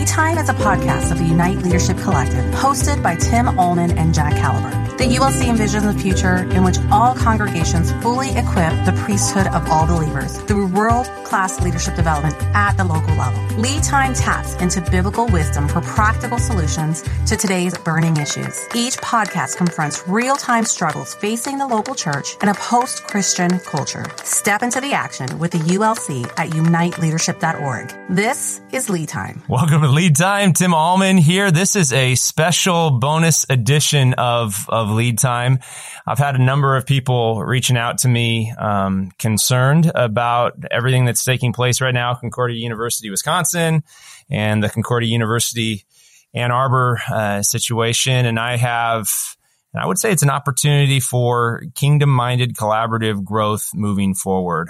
Lead Time is a podcast of the Unite Leadership Collective, hosted by Tim Ullman and Jack Caliber. The ULC envisions a future in which all congregations fully equip the priesthood of all believers through world-class leadership development at the local level. Lead Time taps into biblical wisdom for practical solutions to today's burning issues. Each podcast confronts real-time struggles facing the local church in a post-Christian culture. Step into the action with the ULC at uniteleadership.org. This is Lead Time. Welcome to Lead Time. Tim Ullman here. This is a special bonus edition of Lead Time. I've had a number of people reaching out to me concerned about everything that's taking place right now at Concordia University, Wisconsin, and the Concordia University Ann Arbor situation. And I would say it's an opportunity for kingdom-minded collaborative growth moving forward.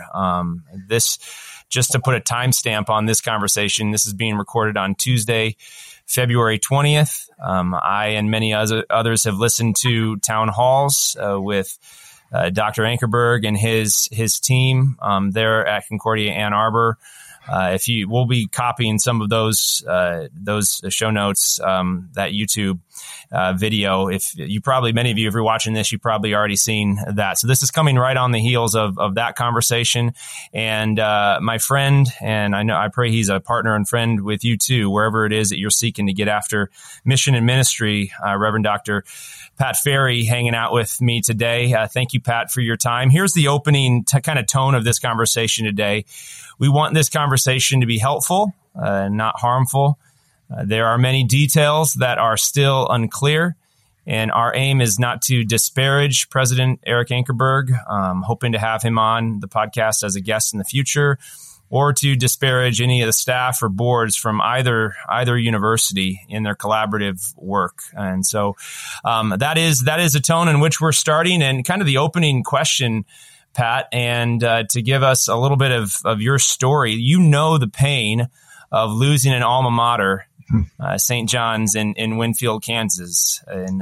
Just to put a timestamp on this conversation, this is being recorded on Tuesday, February 20th. I and many others have listened to town halls with Dr. Ankerberg and his team there at Concordia Ann Arbor. We'll be copying some of those show notes, that YouTube video. Many of you, if you're watching this, you've probably already seen that. So this is coming right on the heels of that conversation. And my friend, and I pray he's a partner and friend with you too, wherever it is that you're seeking to get after mission and ministry, Reverend Dr. Pat Ferry hanging out with me today. Thank you, Pat, for your time. Here's the opening kind of tone of this conversation today. We want this conversation to be helpful, not harmful. There are many details that are still unclear, and our aim is not to disparage President Eric Ankerberg, hoping to have him on the podcast as a guest in the future, or to disparage any of the staff or boards from either university in their collaborative work. And so that is a tone in which we're starting, and kind of the opening question, Pat, and to give us a little bit of your story. You know the pain of losing an alma mater, St. John's in Winfield, Kansas, in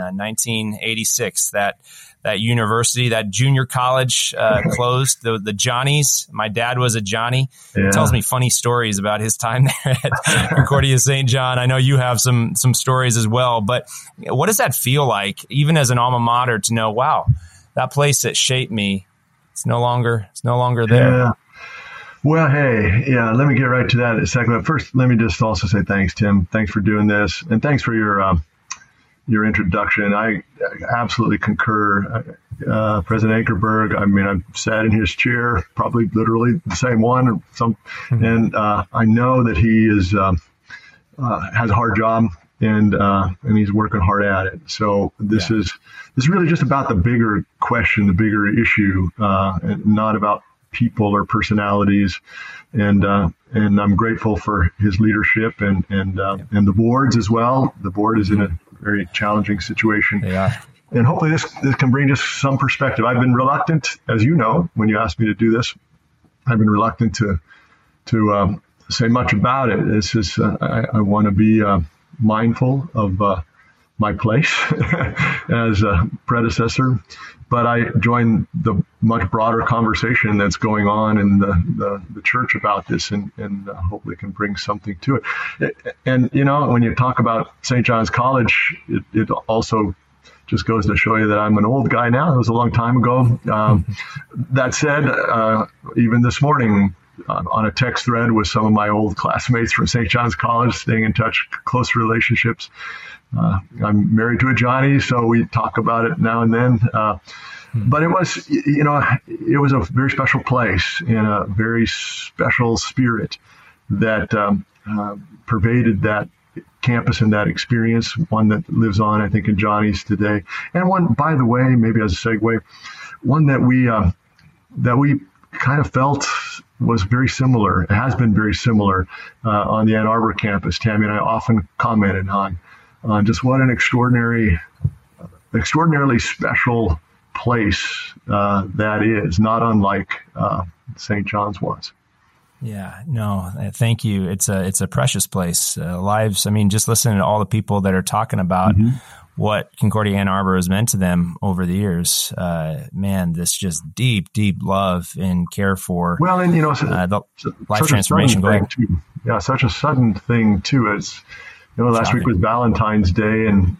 1986. That university, that junior college closed. The Johnnies. My dad was a Johnny. Yeah. He tells me funny stories about his time there at Concordia St. John. I know you have some stories as well. But what does that feel like, even as an alma mater, to know, wow, that place that shaped me, it's no longer there. Yeah. Well, hey, yeah, let me get right to that in a second. But first, let me just also say thanks, Tim. Thanks for doing this. And thanks for your introduction. I absolutely concur. President Ankerberg, I mean, I've sat in his chair, probably literally the same one. And I know that he has a hard job, and he's working hard at it. So this is really just about the bigger question, the bigger issue, and not about people or personalities. And I'm grateful for his leadership and the boards as well. The board is in a very challenging situation. Yeah. And hopefully this can bring just some perspective. I've been reluctant, as you know, when you asked me to do this, I've been reluctant to say much about it. This is, I want to be mindful of my place as a predecessor, but I join the much broader conversation that's going on in the church about this, and hopefully can bring something to it. And, you know, when you talk about St. John's College, it also just goes to show you that I'm an old guy now. It was a long time ago. That said, even this morning, on a text thread with some of my old classmates from St. John's College, staying in touch, close relationships. I'm married to a Johnny, so we talk about it now and then. But it was a very special place and a very special spirit that pervaded that campus and that experience, one that lives on, I think, in Johnny's today. And one, by the way, maybe as a segue, one that we kind of felt was very similar. It has been very similar on the Ann Arbor campus. Tammy and I often commented on just what an extraordinarily special place that is, not unlike St. John's was. Yeah, no, thank you. It's a precious place. Lives, I mean, just listening to all the people that are talking about what Concordia Ann Arbor has meant to them over the years, man, this just deep, deep love and care for the life transformation. Go ahead. such a sudden thing too. It's, last week was Valentine's Day, and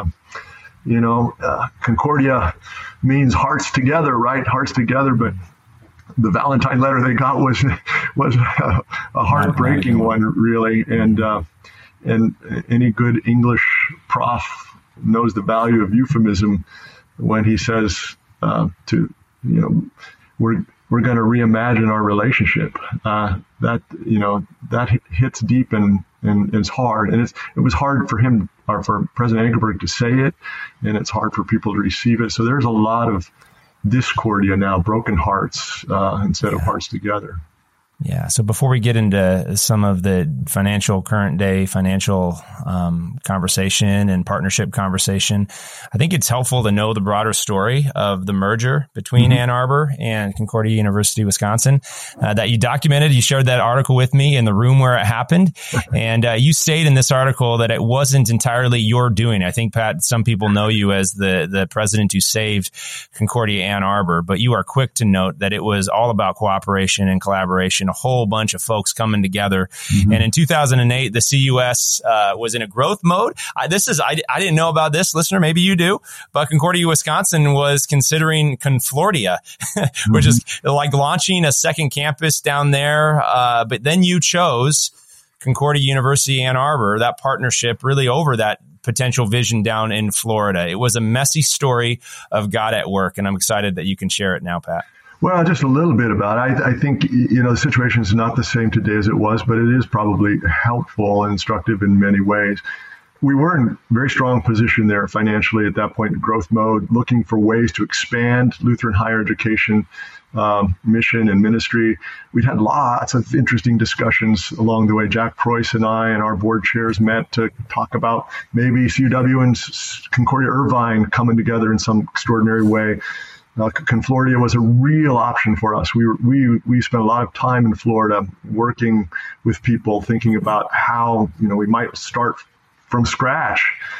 Concordia means hearts together, right? Hearts together, but the Valentine letter they got was a heartbreaking one, really. And any good English prof knows the value of euphemism when he says we're going to reimagine our relationship. That hits deep and it's hard. And it was hard for him, or for President Ankerberg, to say it, and it's hard for people to receive it. So there's a lot of discordia now, broken hearts instead of hearts together. Yeah. So before we get into some of the current day financial conversation and partnership conversation, I think it's helpful to know the broader story of the merger between Ann Arbor and Concordia University, Wisconsin, that you documented. You shared that article with me in the room where it happened. And you state in this article that it wasn't entirely your doing. I think, Pat, some people know you as the president who saved Concordia Ann Arbor, but you are quick to note that it was all about cooperation and collaboration, a whole bunch of folks coming together. And in 2008, the CUS was in a growth mode. I didn't know about this, listener. Maybe you do, but Concordia, Wisconsin was considering Conflordia, which is like launching a second campus down there. But then you chose Concordia University Ann Arbor, that partnership, really over that potential vision down in Florida. It was a messy story of God at work, and I'm excited that you can share it now, Pat. Well, just a little bit about it. I think, the situation is not the same today as it was, but it is probably helpful and instructive in many ways. We were in a very strong position there financially at that point in growth mode, looking for ways to expand Lutheran higher education mission and ministry. We'd had lots of interesting discussions along the way. Jack Preuss and I and our board chairs met to talk about maybe CUW and Concordia Irvine coming together in some extraordinary way. Conflordia was a real option for us. We spent a lot of time in Florida working with people, thinking about how we might start from scratch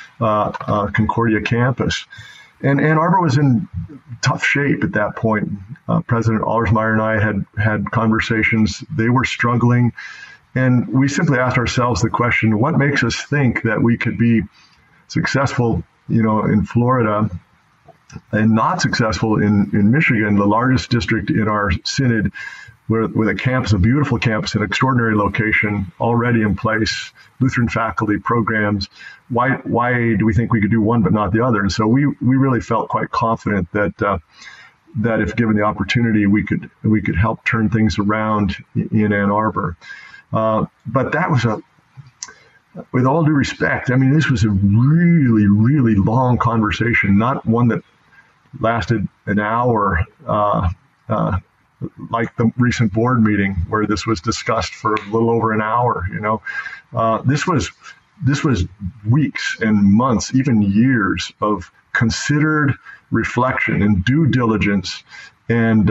Concordia campus. And Ann Arbor was in tough shape at that point. President Allersmeyer and I had conversations. They were struggling, and we simply asked ourselves the question: what makes us think that we could be successful, in Florida, and not successful in Michigan, the largest district in our synod, with a campus, a beautiful campus, an extraordinary location already in place, Lutheran faculty, programs. Why do we think we could do one but not the other? And so we really felt quite confident that if given the opportunity, we could help turn things around in Ann Arbor. But that was with all due respect, this was a really, really long conversation, not one that lasted an hour, like the recent board meeting where this was discussed for a little over an hour. This was weeks and months, even years of considered reflection and due diligence, and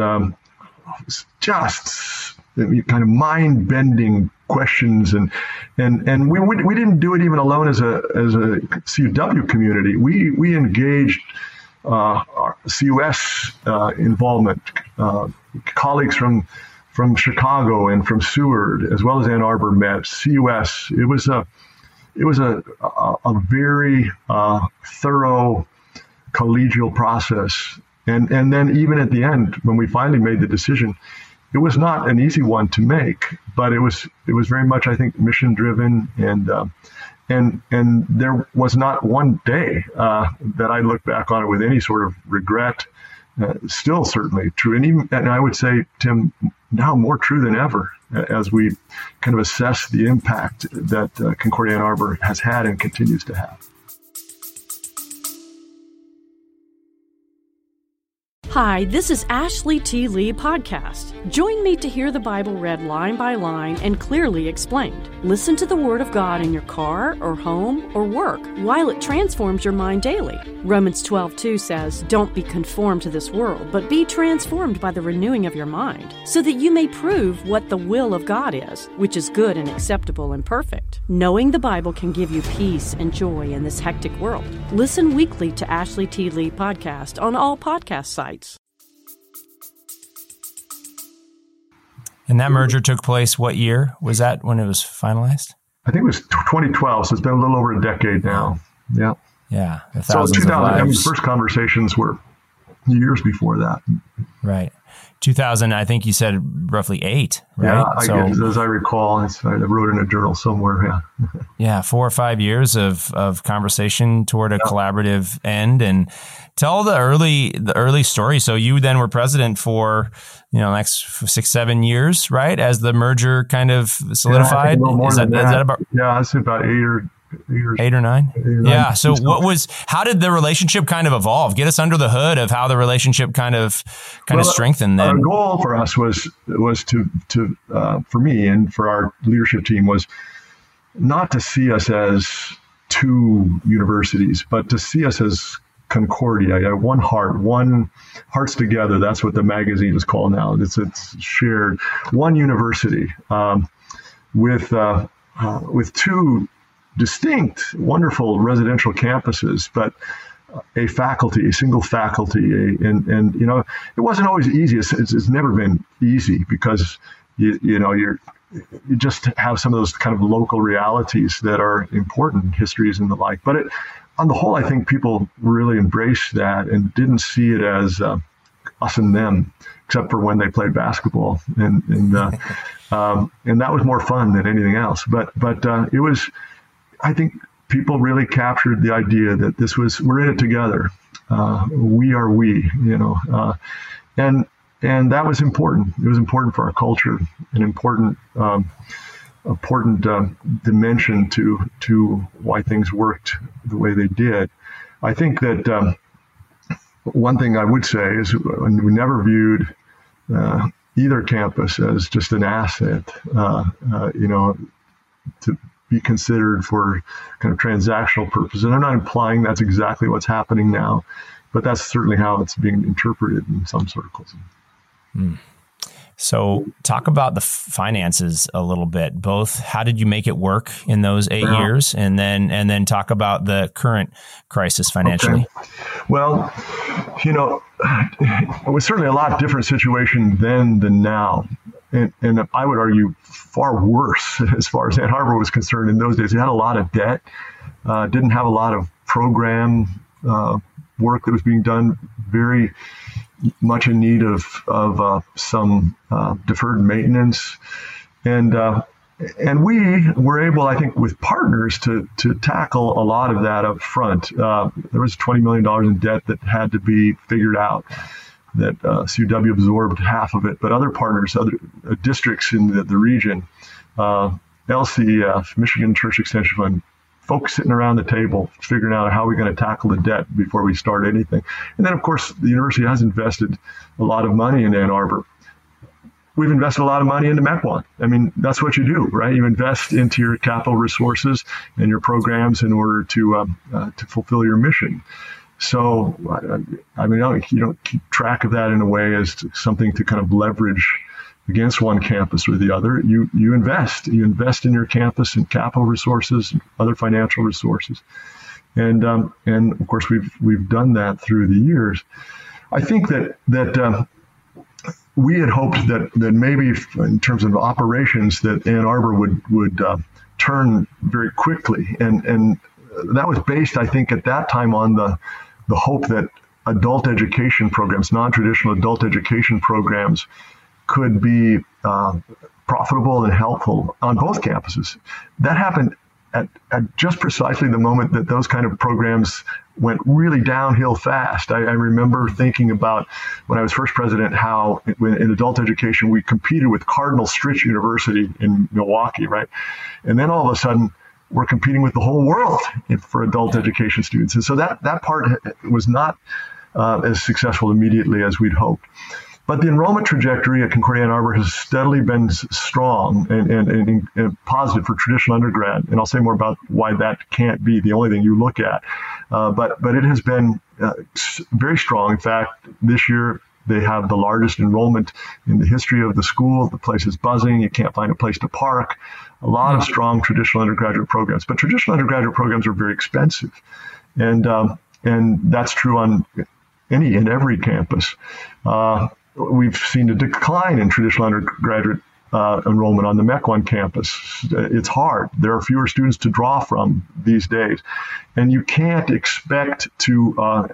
just kind of mind-bending questions, and we didn't do it even alone as a CUW community. We engaged our CUS involvement, colleagues from Chicago and from Seward, as well as Ann Arbor met. CUS. It was a very thorough collegial process, and then even at the end, when we finally made the decision, it was not an easy one to make, but it was very much, I think, mission driven, and there was not one day that I look back on it with any sort of regret. Still certainly true, and I would say, Tim, now more true than ever as we kind of assess the impact that Concordia Ann Arbor has had and continues to have. Hi, this is Ashley T. Lee Podcast. Join me to hear the Bible read line by line and clearly explained. Listen to the Word of God in your car or home or work while it transforms your mind daily. Romans 12:2 says, "Don't be conformed to this world, but be transformed by the renewing of your mind, so that you may prove what the will of God is, which is good and acceptable and perfect." Knowing the Bible can give you peace and joy in this hectic world. Listen weekly to Ashley T. Lee Podcast on all podcast sites. And that merger took place what year? Was that when it was finalized? I think it was 2012, so it's been a little over a decade now. Yeah. Yeah. So 2000, first conversations were years before that. Right. 2000, I think you said roughly 8, right? Yeah, as I recall, I wrote in a journal somewhere. Yeah. Yeah, 4 or 5 years of conversation toward a collaborative end. And tell the early story. So you then were president for, next 6-7 years, right? As the merger kind of solidified. Is that about? Yeah, it's about 8 or 9. Yeah. So how did the relationship kind of evolve? Get us under the hood of how the relationship kind of strengthened then. Our goal for us was to for me and for our leadership team was not to see us as two universities, but to see us as Concordia, one heart, one hearts together. That's what the magazine is called now. It's shared, one university with two distinct, wonderful residential campuses, but a single faculty, and it wasn't always easy. It's never been easy because you just have some of those kind of local realities that are important, histories and the like. But on the whole, I think people really embraced that and didn't see it as us and them, except for when they played basketball, and that was more fun than anything else. But it was. I think people really captured the idea that we're in it together. We are we, and that was important. It was important for our culture, an important dimension to why things worked the way they did. I think that one thing I would say is we never viewed either campus as just an asset, to be considered for kind of transactional purposes. And I'm not implying that's exactly what's happening now, but that's certainly how it's being interpreted in some circles. So talk about the finances a little bit. Both, how did you make it work in those 8 years? And then talk about the current crisis financially. Okay. Well, it was certainly a lot different situation then than now. And I would argue far worse as far as Ann Arbor was concerned in those days. They had a lot of debt, didn't have a lot of program work that was being done, very much in need of some deferred maintenance. And we were able, I think, with partners to tackle a lot of that up front. There was $20 million in debt that had to be figured out, that CUW absorbed half of it, but other partners, other districts in the region, LCF, Michigan Church Extension Fund, folks sitting around the table figuring out how we're going to tackle the debt before we start anything. And then, of course, the university has invested a lot of money in Ann Arbor. We've invested a lot of money into Mequon. I mean, that's what you do, right? You invest into your capital resources and your programs in order to fulfill your mission. So, I mean, you don't keep track of that in a way as something to kind of leverage against one campus or the other. You invest in your campus and capital resources, and other financial resources, and of course we've done that through the years. I think that we had hoped that maybe in terms of operations that Ann Arbor would turn very quickly, and that was based, I think, at that time on the hope that adult education programs, non-traditional adult education programs, could be profitable and helpful on both campuses. That happened at just precisely the moment that those kind of programs went really downhill fast. I remember thinking about when I was first president how in adult education we competed with Cardinal Stritch University in Milwaukee, right? And then all of a sudden we're competing with the whole world for adult education students. And so that part was not as successful immediately as we'd hoped. But the enrollment trajectory at Concordia Ann Arbor has steadily been strong and positive for traditional undergrad. And I'll say more about why that can't be the only thing you look at. But it has been very strong. In fact, this year they have the largest enrollment in the history of the school. The place is buzzing. You can't find a place to park. A lot of strong traditional undergraduate programs. But traditional undergraduate programs are very expensive. And that's true on any and every campus. We've seen a decline in traditional undergraduate enrollment on the Mequon campus. It's hard. There are fewer students to draw from these days. And you can't expect to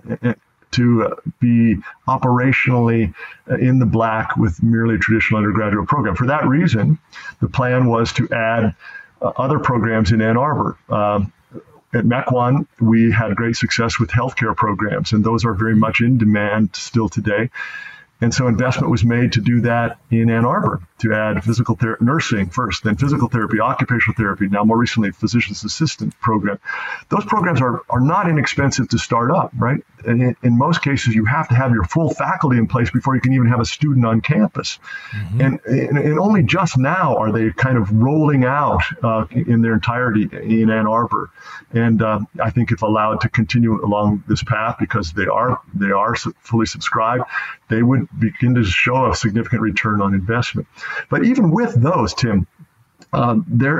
be operationally in the black with merely a traditional undergraduate program. For that reason, the plan was to add other programs in Ann Arbor. At Mequon, we had great success with healthcare programs, and those are very much in demand still today. And so investment was made to do that in Ann Arbor, to add physical therapy, nursing first, then physical therapy, occupational therapy, now more recently, physician's assistant program. Those programs are not inexpensive to start up, right? And in most cases, you have to have your full faculty in place before you can even have a student on campus. Mm-hmm. And only just now are they kind of rolling out in their entirety in Ann Arbor. And I think if allowed to continue along this path, because they are fully subscribed, they would begin to show a significant return on investment. But even with those, Tim, not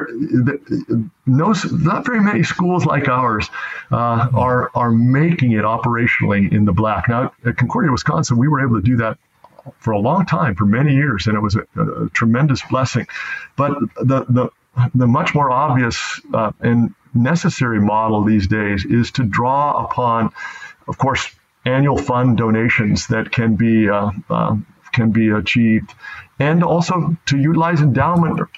very many schools like ours are making it operationally in the black. Now, at Concordia, Wisconsin, we were able to do that for a long time, for many years, and it was a tremendous blessing. But the much more obvious and necessary model these days is to draw upon, of course, annual fund donations that can be achieved, and also to utilize endowments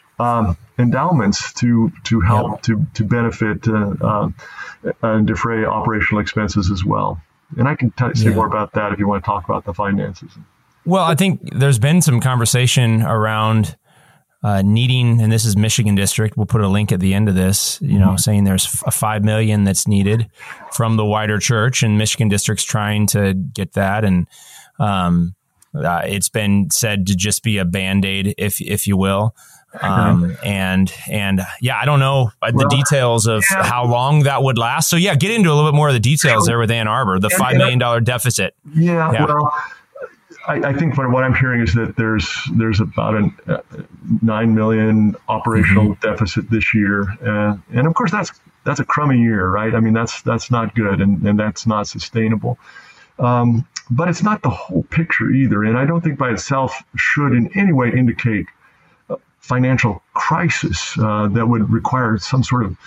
to help to benefit and defray operational expenses as well. And I can say more about that if you want to talk about the finances. Well, I think there's been some conversation around needing, and this is Michigan District, we'll put a link at the end of this, saying there's a $5 million that's needed from the wider church, and Michigan District's trying to get that. And it's been said to just be a Band-Aid, if you will. And I don't know the details of how long that would last. So get into a little bit more of the details there with Ann Arbor, the $5 million deficit. Well, I think what I'm hearing is that there's about a $9 million operational deficit this year, and of course that's a crummy year, right? I mean that's not good, and that's not sustainable. But it's not the whole picture either, and I don't think by itself should in any way indicate a financial crisis that would require some sort of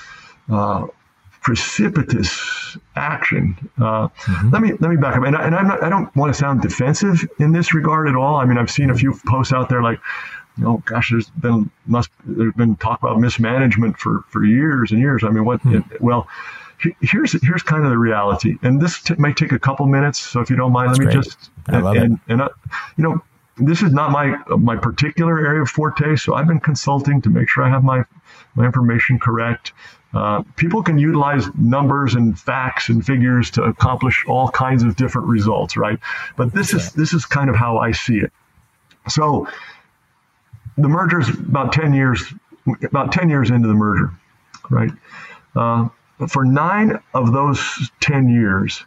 precipitous action. Let me back up, and I don't want to sound defensive in this regard at all. I mean, I've seen a few posts out there like, there's been talk about mismanagement for years and years. I mean, well, here's kind of the reality, and this may take a couple minutes. So if you don't mind, let me just. I love it. This is not my particular area of forte, so I've been consulting to make sure I have my information correct. People can utilize numbers and facts and figures to accomplish all kinds of different results, right? But this is kind of how I see it. So the merger's about 10 years into the merger, right? For 9 of those 10 years,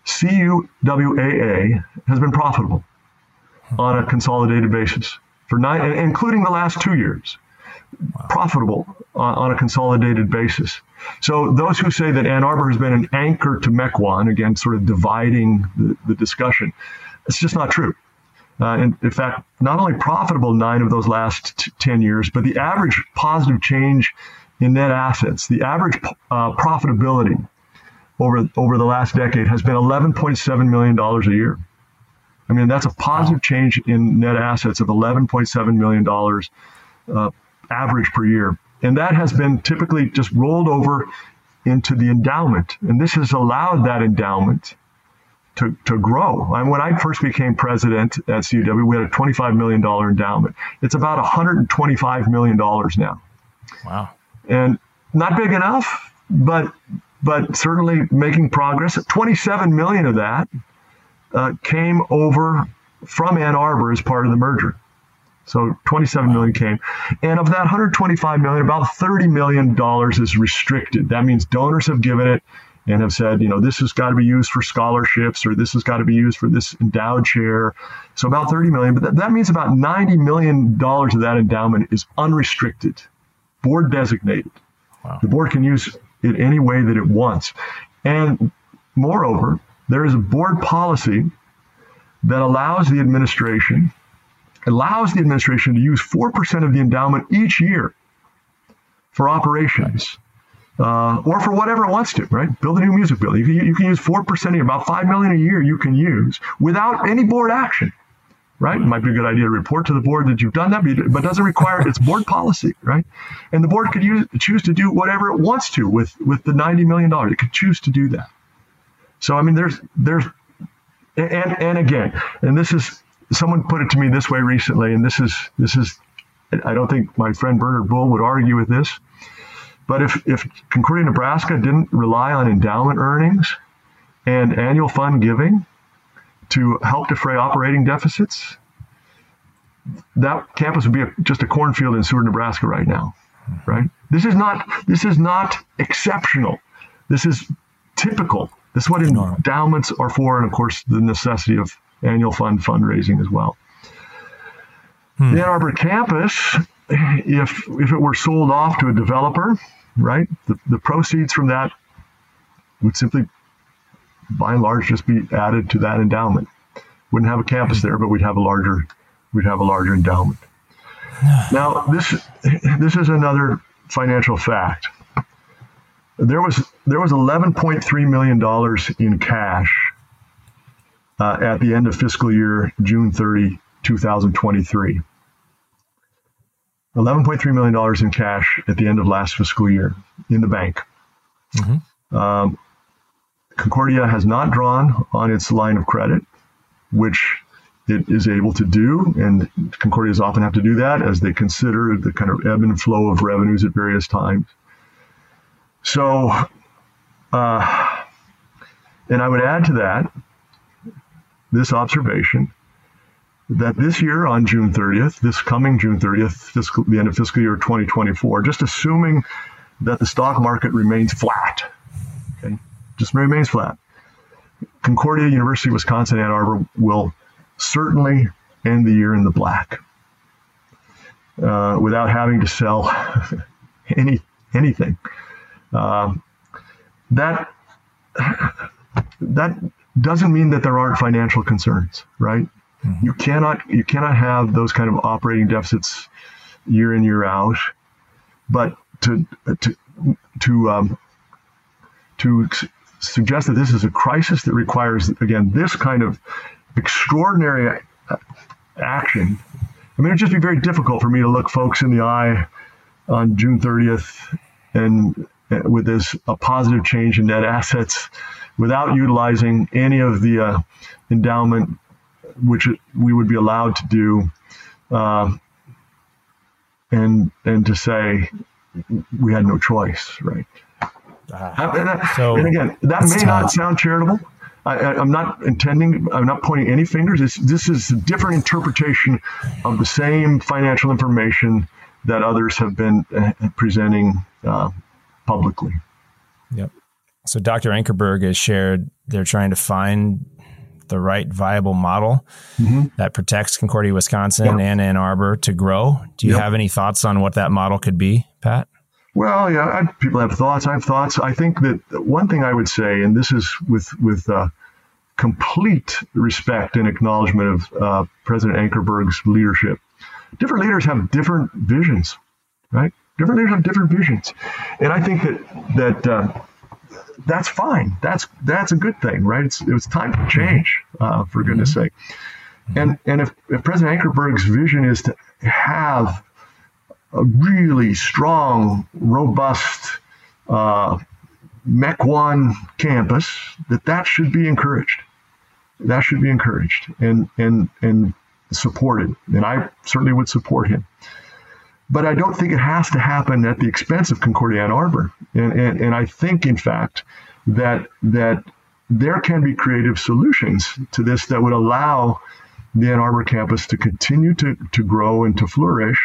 CUWAA has been profitable on a consolidated basis for 9, including the last 2 years. Wow. Profitable on a consolidated basis. So those who say that Ann Arbor has been an anchor to Mequon, again, sort of dividing the discussion, it's just not true. In fact, not only profitable 9 of those last 10 years, but the average positive change in net assets, the average profitability over the last decade has been $11.7 million a year. I mean, that's a positive change in net assets of $11.7 million average per year. And that has been typically just rolled over into the endowment. And this has allowed that endowment to grow. And when I first became president at CUW, we had a $25 million endowment. It's about $125 million now. Wow. And not big enough, but certainly making progress. 27 million of that came over from Ann Arbor as part of the merger. So 27 million came. And of that 125 million, about $30 million is restricted. That means donors have given it and have said, this has got to be used for scholarships, or this has got to be used for this endowed chair. So about 30 million, but that means about $90 million of that endowment is unrestricted, board designated. Wow. The board can use it any way that it wants. And moreover, there is a board policy that allows the administration allows the administration to use 4% of the endowment each year for operations, or for whatever it wants to, right? Build a new music building. You can use 4% a year, about $5 million a year you can use without any board action, right? It might be a good idea to report to the board that you've done that, but it doesn't require, it's board policy, right? And the board could choose to do whatever it wants to with the $90 million. It could choose to do that. So, I mean, and again, and this is, someone put it to me this way recently, and this is, I don't think my friend Bernard Bull would argue with this, but if Concordia, Nebraska didn't rely on endowment earnings and annual fund giving to help defray operating deficits, that campus would be just a cornfield in Seward, Nebraska right now, right? This is not exceptional. This is typical. This is what endowments are for, and of course, the necessity of annual fundraising as well. The Ann Arbor campus, if it were sold off to a developer, right, the proceeds from that would simply, by and large, just be added to that endowment. Wouldn't have a campus there, but we'd have a larger endowment. Now, this is another financial fact. There was $11.3 million in cash at the end of fiscal year June 30, 2023. $11.3 million in cash at the end of last fiscal year in the bank. Mm-hmm. Concordia has not drawn on its line of credit, which it is able to do, and Concordias often have to do that as they consider the kind of ebb and flow of revenues at various times. So, and I would add to that this observation that this year on June 30th, this coming June 30th, the end of fiscal year 2024, just assuming that the stock market remains flat, okay, just remains flat, Concordia, University of Wisconsin, Ann Arbor will certainly end the year in the black without having to sell anything. That doesn't mean that there aren't financial concerns, right? Mm-hmm. You cannot have those kind of operating deficits year in, year out. But to suggest that this is a crisis that requires, again, this kind of extraordinary action, I mean, it'd just be very difficult for me to look folks in the eye on June 30th and with a positive change in net assets without utilizing any of the endowment which we would be allowed to do, and to say we had no choice, right? And again, that may not sound charitable. I'm not pointing any fingers. This is a different interpretation of the same financial information that others have been presenting publicly. Yep. So Dr. Ankerberg has shared they're trying to find the right viable model that protects Concordia, Wisconsin and Ann Arbor to grow. Do you have any thoughts on what that model could be, Pat? Well, yeah, people have thoughts. I have thoughts. I think that one thing I would say, and this is with complete respect and acknowledgement of President Ankerberg's leadership, different leaders have different visions, right? Different leaders have different visions. And I think that that's fine. That's a good thing, right? It was time to change, for goodness sake. And if President Ankerberg's vision is to have a really strong, robust MEC 1 campus, that should be encouraged. That should be encouraged and supported. And I certainly would support him. But I don't think it has to happen at the expense of Concordia Ann Arbor. And I think, in fact, that there can be creative solutions to this that would allow the Ann Arbor campus to continue to grow and to flourish.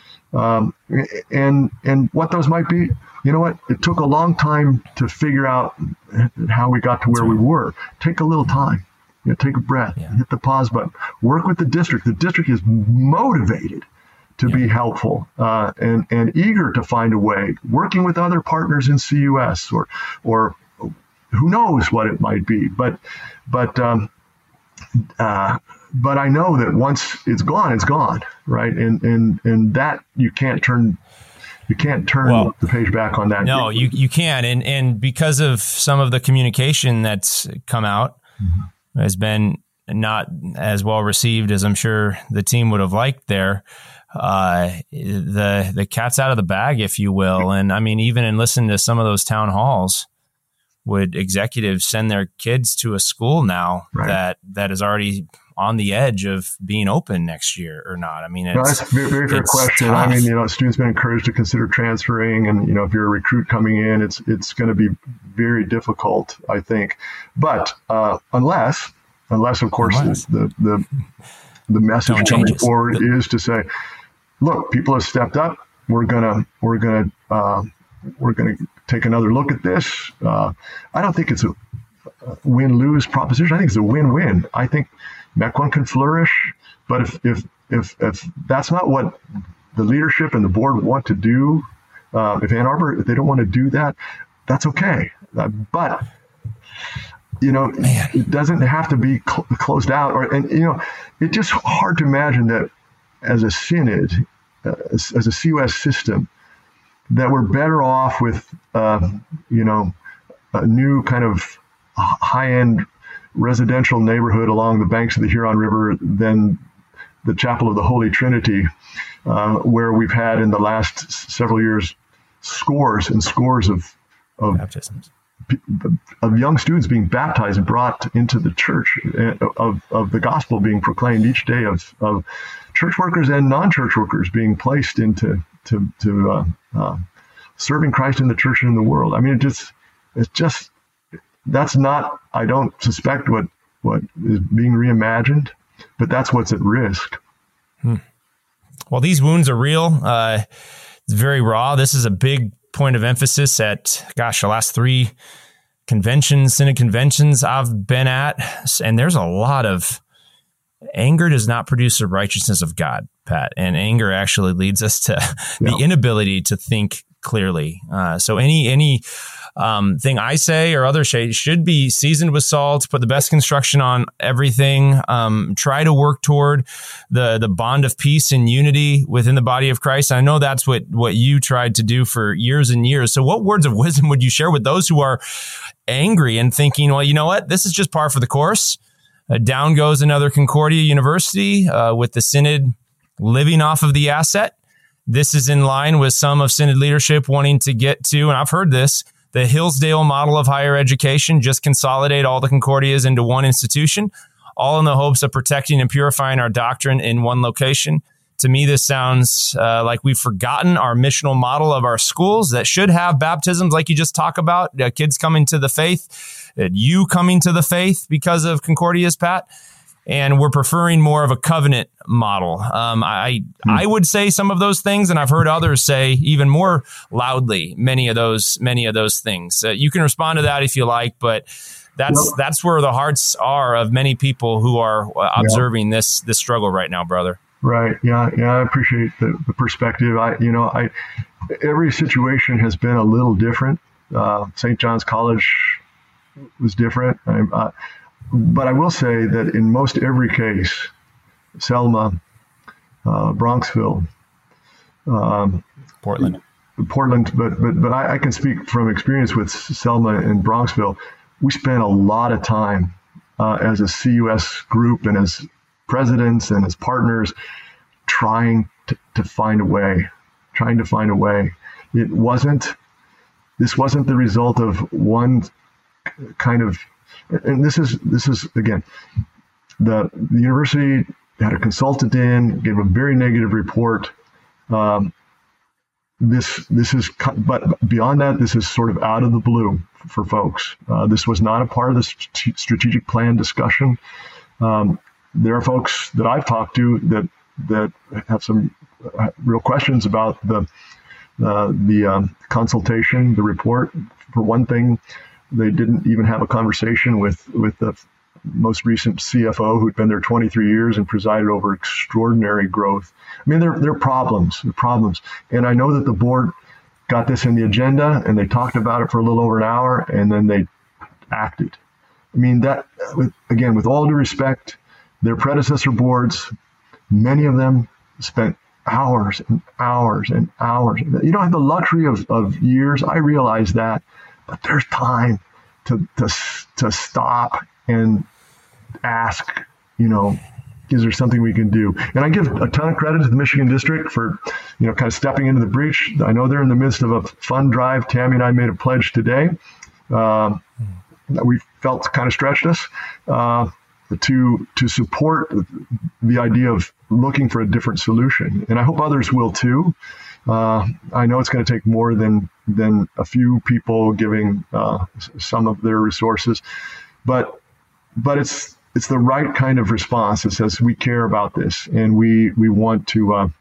And what those might be, you know what? It took a long time to figure out how we got to where we were. Take a little time. Take a breath. Hit the pause button. Work with the district. The district is motivated to be helpful and eager to find a way, working with other partners in CUS or who knows what it might be. But but I know that once it's gone, right? And that you can't turn the page back on that. No, you can. And because of some of the communication that's come out, has been not as well received as I'm sure the team would have liked there. The cat's out of the bag, if you will. And I mean, even in listening to some of those town halls, would executives send their kids to a school now that is already on the edge of being open next year or not? I mean, that's a very fair question. Tough. I mean, students been encouraged to consider transferring, and if you're a recruit coming in, it's going to be very difficult, I think. But unless of course the message coming forward is to say, look, people have stepped up. We're gonna take another look at this. I don't think it's a win-lose proposition. I think it's a win-win. I think Mequon can flourish, but if that's not what the leadership and the board want to do, if Ann Arbor, if they don't want to do that, that's okay. But it doesn't have to be closed out. It's just hard to imagine that as a synod, as a CUS system, that we're better off with, a new kind of high-end residential neighborhood along the banks of the Huron River than the Chapel of the Holy Trinity, where we've had in the last several years scores and scores of baptisms of young students being baptized and brought into the church, of the gospel being proclaimed each day, of church workers and non-church workers being placed into serving Christ in the church and in the world. I mean, it's just that's not, I don't suspect what is being reimagined, but that's what's at risk. Well, these wounds are real. It's very raw. This is a big point of emphasis at, the last 3 synod conventions I've been at. And there's a lot of anger does not produce the righteousness of God, Pat. And anger actually leads us to the inability to think clearly. So any thing I say or others say should be seasoned with salt, put the best construction on everything, try to work toward the bond of peace and unity within the body of Christ. I know that's what you tried to do for years and years. So what words of wisdom would you share with those who are angry and thinking, well, you know what, this is just par for the course. Down goes another Concordia University with the synod living off of the asset. This is in line with some of synod leadership wanting to get to, and I've heard this, the Hillsdale model of higher education, just consolidate all the Concordias into one institution, all in the hopes of protecting and purifying our doctrine in one location. To me, this sounds like we've forgotten our missional model of our schools that should have baptisms like you just talked about, kids coming to the faith, you coming to the faith because of Concordias, Pat. And we're preferring more of a covenant model. I would say some of those things, and I've heard others say even more loudly many of those things. You can respond to that if you like, but that's where the hearts are of many people who are observing this struggle right now, brother. Right. Yeah. I appreciate the perspective. Every situation has been a little different. St. John's College was different. But I will say that in most every case, Selma, Bronxville, Portland, but I can speak from experience with Selma and Bronxville. We spent a lot of time as a CUS group and as presidents and as partners trying to find a way. This wasn't the result of one kind of. And this is again, the university had a consultant in, gave a very negative report. This is, but beyond that, this is sort of out of the blue for folks. This was not a part of the strategic plan discussion. There are folks that I've talked to that have some real questions about the consultation, the report. For one thing, they didn't even have a conversation with the most recent CFO who'd been there 23 years and presided over extraordinary growth. I mean, there are problems. And I know that the board got this in the agenda and they talked about it for a little over an hour and then they acted. I mean, that, again, with all due respect their predecessor boards, many of them spent hours and hours and hours. You don't have the luxury of years. I realize that, but there's time to stop and ask, is there something we can do? And I give a ton of credit to the Michigan District for, kind of stepping into the breach. I know they're in the midst of a fund drive. Tammy and I made a pledge today that we felt kind of stretched us to support the idea of looking for a different solution. And I hope others will too. I know it's going to take more than a few people giving some of their resources, but it's the right kind of response that says we care about this and we want to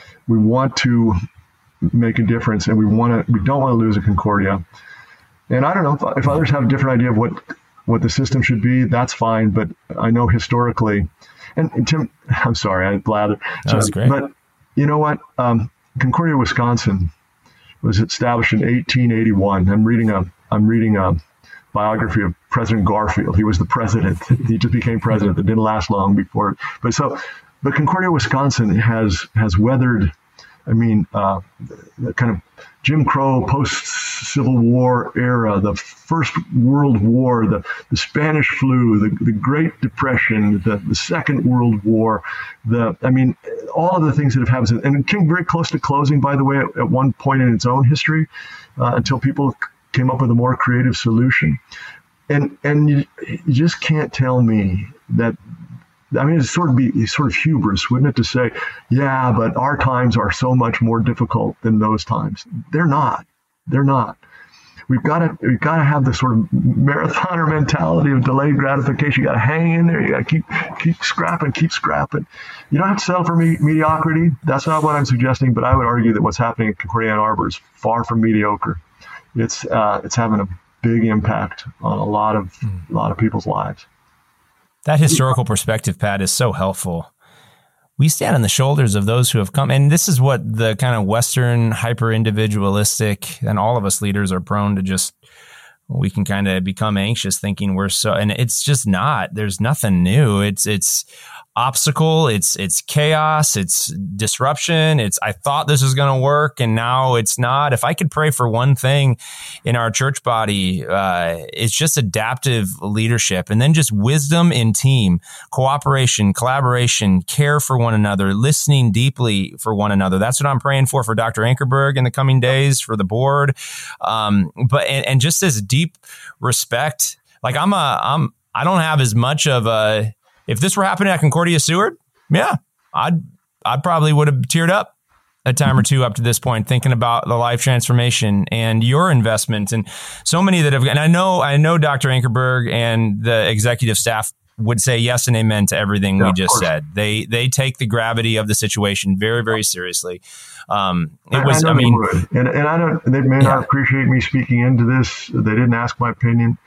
make a difference, and we don't want to lose a Concordia. And I don't know if others have a different idea of what the system should be. That's fine, but I know historically, and Tim, I'm sorry, I blather. That was great. But you know what? Concordia, Wisconsin was established in 1881. I'm reading a biography of President Garfield. He was the president. He just became president. That didn't last long before. But Concordia, Wisconsin has weathered, the kind of Jim Crow post-Civil War era, the First World War, the Spanish flu, the Great Depression, the Second World War, all of the things that have happened. And it came very close to closing, by the way, at one point in its own history, until people came up with a more creative solution. And you just can't tell me that. It's sort of hubris, wouldn't it, to say, yeah, but our times are so much more difficult than those times. They're not. We've got to have the sort of marathoner mentality of delayed gratification. You got to hang in there. You got to keep scrapping. You don't have to settle for mediocrity. That's not what I'm suggesting. But I would argue that what's happening at Concordia Ann Arbor is far from mediocre. It's having a big impact on a lot of people's lives. That historical perspective, Pat, is so helpful. We stand on the shoulders of those who have come. And this is what the kind of Western hyper-individualistic, and all of us leaders are prone to we can kind of become anxious thinking we're so, and it's just not. There's nothing new. It's obstacle. It's chaos. It's disruption. I thought this was going to work and now it's not. If I could pray for one thing in our church body, it's just adaptive leadership, and then just wisdom in team, cooperation, collaboration, care for one another, listening deeply for one another. That's what I'm praying for Dr. Ankerberg in the coming days, for the board. But just this deep respect. Like I don't have as much of a, if this were happening at Concordia Seward, yeah, I'd probably would have teared up a time or two up to this point, thinking about the life transformation and your investment, and so many that have. And I know Dr. Ankerberg and the executive staff would say yes and amen to everything we just said. They take the gravity of the situation very, very seriously. And I don't. They may not appreciate me speaking into this. They didn't ask my opinion.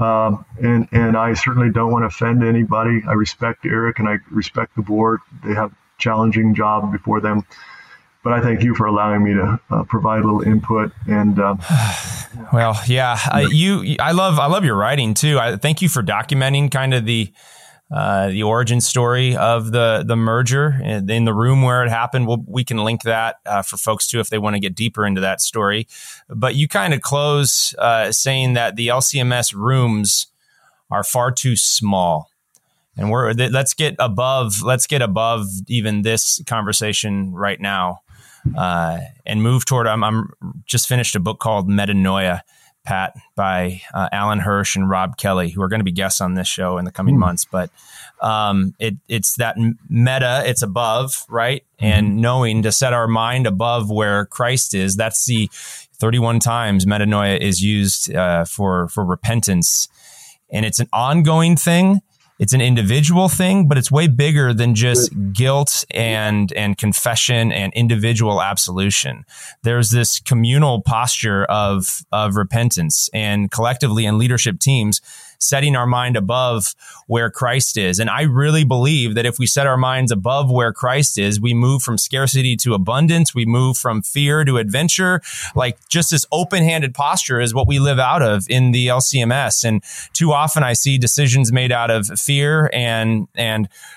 And I certainly don't want to offend anybody. I respect Eric and I respect the board. They have a challenging job before them. But I thank you for allowing me to provide a little input. And well, yeah, I love your writing too. I thank you for documenting kind of the origin story of the merger in the room where it happened. We can link that for folks too if they want to get deeper into that story. But you kind of close saying that the LCMS rooms are far too small, and let's get above even this conversation right now and move toward. I'm just finished a book called Metanoia, Pat, by Alan Hirsch and Rob Kelly, who are going to be guests on this show in the coming months. But it's that meta, it's above, right? And knowing to set our mind above where Christ is. That's the 31 times metanoia is used for repentance. And it's an ongoing thing. It's an individual thing, but it's way bigger than just guilt and confession and individual absolution. There's this communal posture of repentance, and collectively in leadership teams, setting our mind above where Christ is. And I really believe that if we set our minds above where Christ is, we move from scarcity to abundance. We move from fear to adventure. Like just this open-handed posture is what we live out of in the LCMS. And too often I see decisions made out of fear and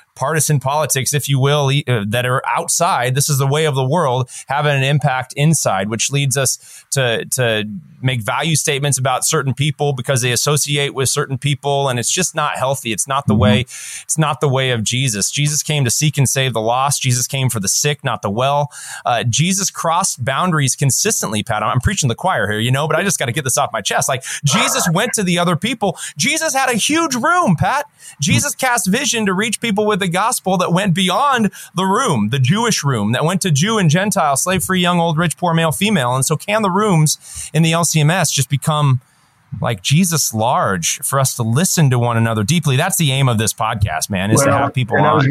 partisan politics, if you will, that are outside. This is the way of the world, having an impact inside, which leads us to make value statements about certain people because they associate with certain people. And it's just not healthy. It's not the way. It's not the way of Jesus. Jesus came to seek and save the lost. Jesus came for the sick, not the well. Jesus crossed boundaries consistently, Pat. I'm preaching the choir here, but I just got to get this off my chest. Like, Jesus went to the other people. Jesus had a huge room, Pat. Jesus cast vision to reach people with the gospel that went beyond the room, the Jewish room, that went to Jew and Gentile, slave free, young, old, rich, poor, male, female. And so can the rooms in the LCMS just become like Jesus large for us to listen to one another deeply? That's the aim of this podcast, man, is to have people on,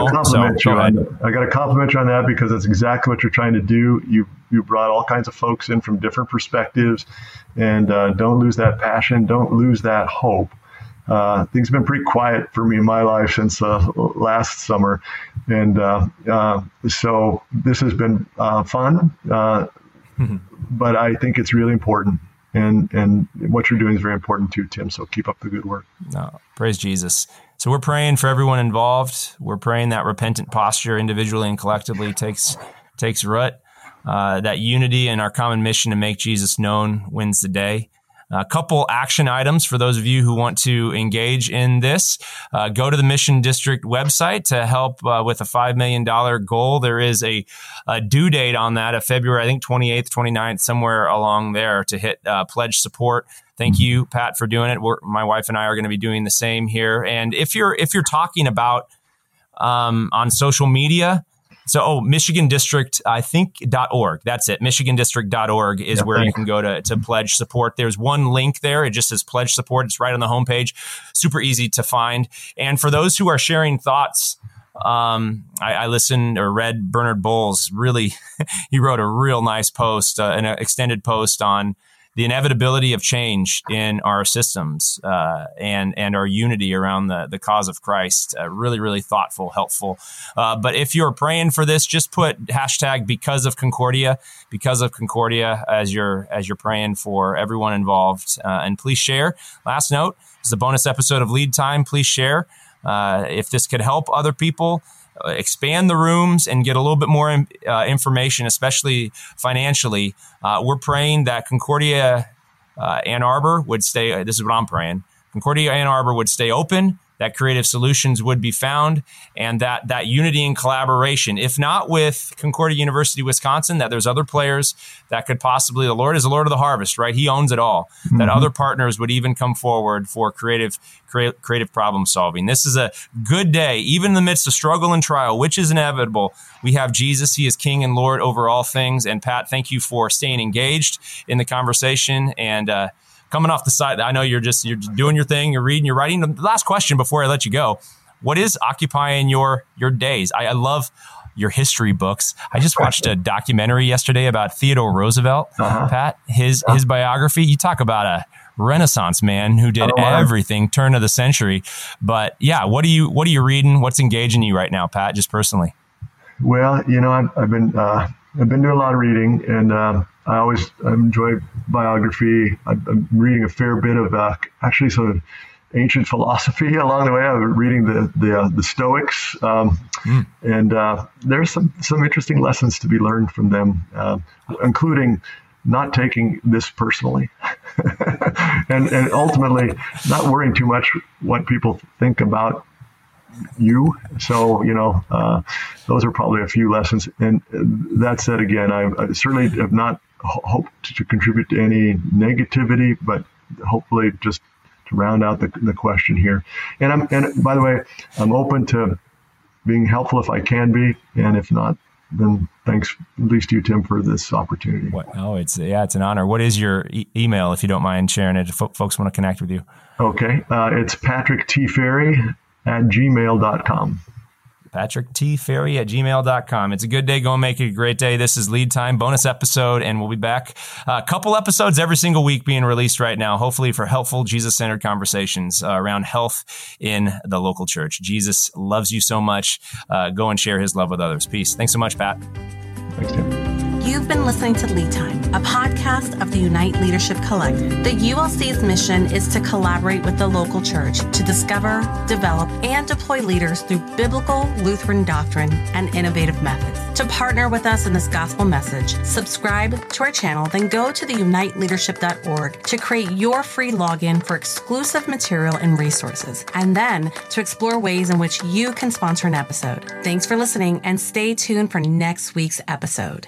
I got to compliment you on that because that's exactly what you're trying to do. You brought all kinds of folks in from different perspectives, and don't lose that passion. Don't lose that hope. Things have been pretty quiet for me in my life since last summer. And so this has been fun, but I think it's really important. And what you're doing is very important too, Tim. So keep up the good work. Praise Jesus. So we're praying for everyone involved. We're praying that repentant posture individually and collectively takes root. That unity and our common mission to make Jesus known wins the day. A couple action items for those of you who want to engage in this. Go to the Mission District website to help with a $5 million goal. There is a due date on that of February, I think 28th, 29th, somewhere along there to hit pledge support. Thank you, Pat, for doing it. My wife and I are going to be doing the same here. And if you're talking about on social media, so, Michigan District, I think, .org. That's it. MichiganDistrict.org is where you can go to pledge support. There's one link there. It just says pledge support. It's right on the homepage. Super easy to find. And for those who are sharing thoughts, I listened or read Bernard Bowles. Really, he wrote a real nice post, an extended post on the inevitability of change in our systems and our unity around the cause of Christ. Really, really thoughtful, helpful. But if you're praying for this, just put hashtag because of Concordia as you're praying for everyone involved. And please share. Last note, this is a bonus episode of Lead Time. Please share. If this could help other people, expand the rooms and get a little bit more information, especially financially. We're praying that Concordia Ann Arbor would stay. This is what I'm praying. Concordia Ann Arbor would stay open, that creative solutions would be found, and that unity and collaboration, if not with Concordia University, Wisconsin, that there's other players that could possibly, the Lord is the Lord of the harvest, right? He owns it all. That other partners would even come forward for creative problem solving. This is a good day, even in the midst of struggle and trial, which is inevitable. We have Jesus. He is King and Lord over all things. And Pat, thank you for staying engaged in the conversation and coming off the side. I know you're doing your thing, you're reading, you're writing. The last question before I let you go: what is occupying your days? I love your history books. I just watched a documentary yesterday about Theodore Roosevelt, Pat, his biography. You talk about a Renaissance man who did everything, turn of the century. But yeah, what are you reading? What's engaging you right now, Pat, just personally? Well, I've been doing a lot of reading, and I always enjoy biography. I'm reading a fair bit of actually sort of ancient philosophy along the way. I'm reading the Stoics, and there's some interesting lessons to be learned from them, including not taking this personally, and ultimately not worrying too much what people think about you. So, those are probably a few lessons. And that said, again, I certainly have not hoped to contribute to any negativity, but hopefully just to round out the question here. And by the way, I'm open to being helpful if I can be, and if not, then thanks at least to you, Tim, for this opportunity. It's an honor. What is your email, if you don't mind sharing it, if folks want to connect with you? Okay. It's patricktferry@gmail.com. patricktferry@gmail.com. It's a good day. Go and make it a great day. This is Lead Time, bonus episode, and we'll be back. A couple episodes every single week being released right now, hopefully for helpful Jesus-centered conversations around health in the local church. Jesus loves you so much. Go and share his love with others. Peace. Thanks so much, Pat. Thanks, Tim. You've been listening to Lead Time, a podcast of the Unite Leadership Collective. The ULC's mission is to collaborate with the local church to discover, develop, and deploy leaders through biblical Lutheran doctrine and innovative methods. To partner with us in this gospel message, subscribe to our channel, then go to theuniteleadership.org to create your free login for exclusive material and resources, and then to explore ways in which you can sponsor an episode. Thanks for listening, and stay tuned for next week's episode.